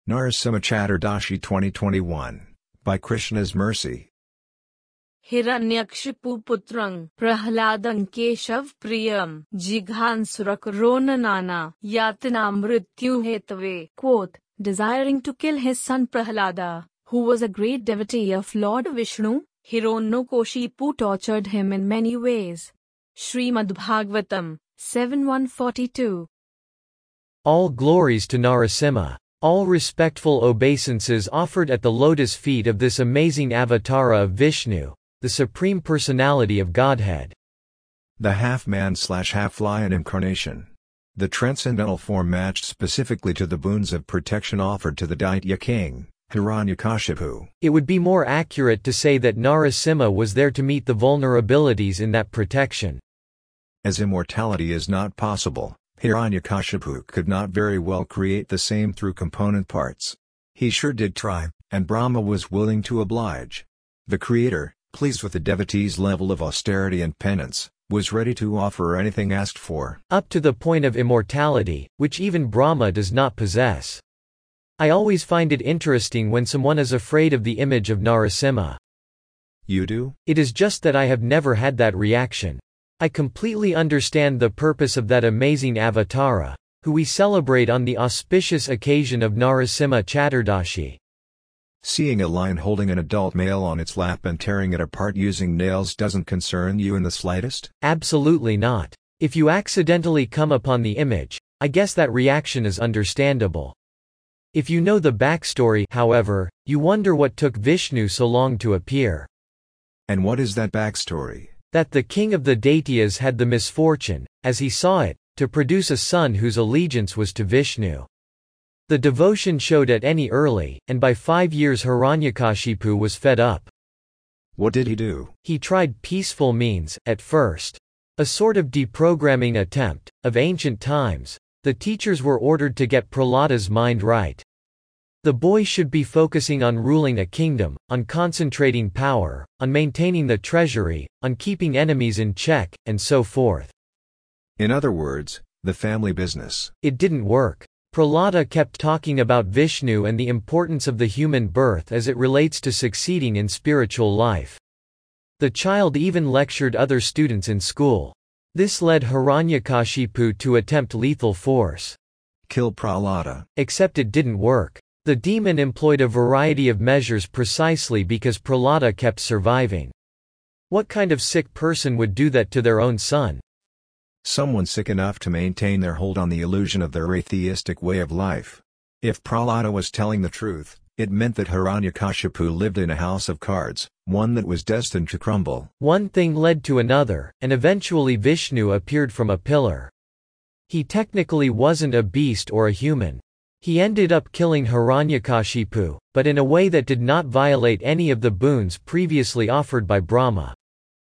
Narasimha Chaturdashi 2021, by Krishna's mercy. Hiranyakshipu putrang Prahladang Keshav Priyam Jighansurak Ronanana Yatana Mrityu Hetave. Quote, desiring to kill his son Prahlada, who was a great devotee of Lord Vishnu, Hiranyakashipu tortured him in many ways. Srimad Bhagavatam 7:142. All glories to Narasimha. All respectful obeisances offered at the lotus feet of this amazing avatara of Vishnu, the Supreme Personality of Godhead. The half-man/half-lion incarnation. The transcendental form matched specifically to the boons of protection offered to the Daitya king, Hiranyakashipu. It would be more accurate to say that Narasimha was there to meet the vulnerabilities in that protection. As immortality is not possible, Hiranyakashipu could not very well create the same through component parts. He sure did try, and Brahma was willing to oblige. The creator, pleased with the devotee's level of austerity and penance, was ready to offer anything asked for. Up to the point of immortality, which even Brahma does not possess. I always find it interesting when someone is afraid of the image of Narasimha. You do? It is just that I have never had that reaction. I completely understand the purpose of that amazing avatara, who we celebrate on the auspicious occasion of Narasimha Chaturdashi. Seeing a lion holding an adult male on its lap and tearing it apart using nails doesn't concern you in the slightest? Absolutely not. If you accidentally come upon the image, I guess that reaction is understandable. If you know the backstory, however, you wonder what took Vishnu so long to appear. And what is that backstory? That the king of the Daityas had the misfortune, as he saw it, to produce a son whose allegiance was to Vishnu. The devotion showed at any early, and by 5 years Hiranyakashipu was fed up. What did he do? He tried peaceful means, at first. A sort of deprogramming attempt. Of ancient times, the teachers were ordered to get Prahlada's mind right. The boy should be focusing on ruling a kingdom, on concentrating power, on maintaining the treasury, on keeping enemies in check, and so forth. In other words, the family business. It didn't work. Prahlada kept talking about Vishnu and the importance of the human birth as it relates to succeeding in spiritual life. The child even lectured other students in school. This led Hiranyakashipu to attempt lethal force. Kill Prahlada. Except it didn't work. The demon employed a variety of measures precisely because Prahlada kept surviving. What kind of sick person would do that to their own son? Someone sick enough to maintain their hold on the illusion of their atheistic way of life. If Prahlada was telling the truth, it meant that Hiranyakashipu lived in a house of cards, one that was destined to crumble. One thing led to another, and eventually Vishnu appeared from a pillar. He technically wasn't a beast or a human. He ended up killing Hiranyakashipu, but in a way that did not violate any of the boons previously offered by Brahma.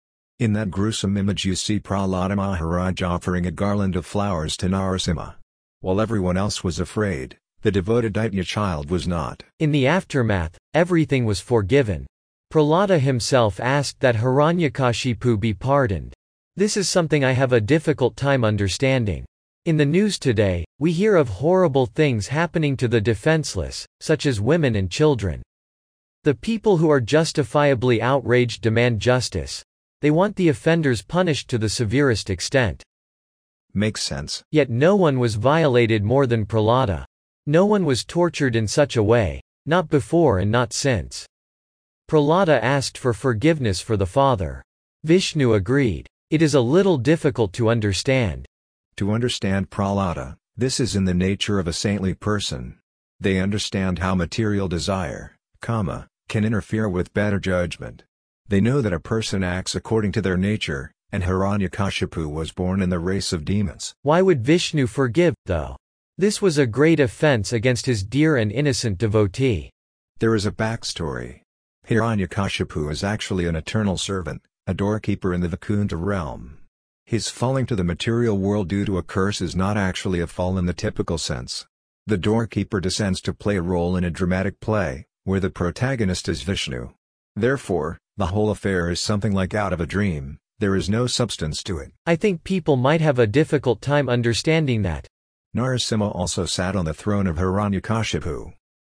In that gruesome image you see Prahlada Maharaj offering a garland of flowers to Narasimha. While everyone else was afraid, the devoted Daitya child was not. In the aftermath, everything was forgiven. Prahlada himself asked that Hiranyakashipu be pardoned. This is something I have a difficult time understanding. In the news today, we hear of horrible things happening to the defenseless, such as women and children. The people who are justifiably outraged demand justice. They want the offenders punished to the severest extent. Makes sense. Yet no one was violated more than Prahlada. No one was tortured in such a way, not before and not since. Prahlada asked for forgiveness for the father. Vishnu agreed. It is a little difficult to understand. To understand Prahlada, this is in the nature of a saintly person. They understand how material desire, kama, can interfere with better judgment. They know that a person acts according to their nature, and Hiranyakashipu was born in the race of demons. Why would Vishnu forgive, though? This was a great offense against his dear and innocent devotee. There is a backstory. Hiranyakashipu is actually an eternal servant, a doorkeeper in the Vaikuntha realm. His falling to the material world due to a curse is not actually a fall in the typical sense. The doorkeeper descends to play a role in a dramatic play, where the protagonist is Vishnu. Therefore, the whole affair is something like out of a dream. There is no substance to it. I think people might have a difficult time understanding that. Narasimha also sat on the throne of Hiranyakashipu.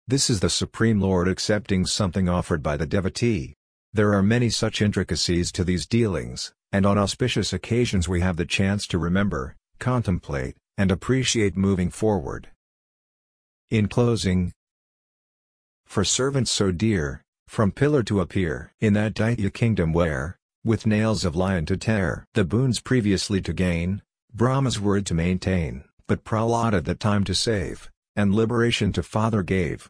This is the Supreme Lord accepting something offered by the devotee. There are many such intricacies to these dealings, and on auspicious occasions we have the chance to remember, contemplate, and appreciate moving forward. In closing, for servants so dear, from pillar to appear in that Daitya kingdom where, with nails of lion to tear, the boons previously to gain, Brahma's word to maintain, but Prahlada the time to save, and liberation to father gave.